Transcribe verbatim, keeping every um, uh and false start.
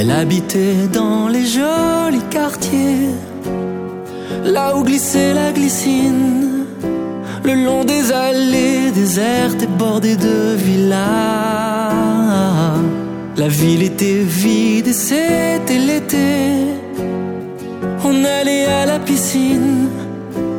Elle habitait dans les jolis quartiers, là où glissait la glycine, le long des allées désertes et bordées de villas. La ville était vide et c'était l'été. On allait à la piscine